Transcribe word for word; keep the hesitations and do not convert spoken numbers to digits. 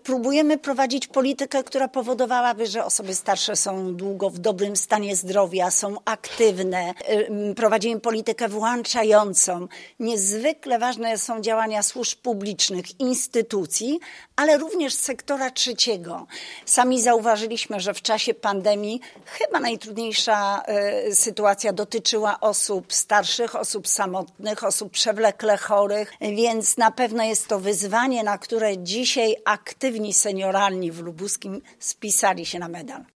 próbujemy prowadzić politykę, która powodowałaby, że osoby starsze są długo w dobrym stanie zdrowia, są aktywne. Prowadzimy politykę włączającą. Niezwykle ważne są działania służb publicznych, instytucji, ale również sektora trzeciego. Sami zauważyliśmy, że w czasie pandemii chyba najtrudniejsza y, sytuacja dotyczyła osób starszych, osób samotnych, osób przewlekle chorych, więc na pewno jest to wyzwanie, na które dzisiaj aktywni senioralni w Lubuskim spisali się na medal.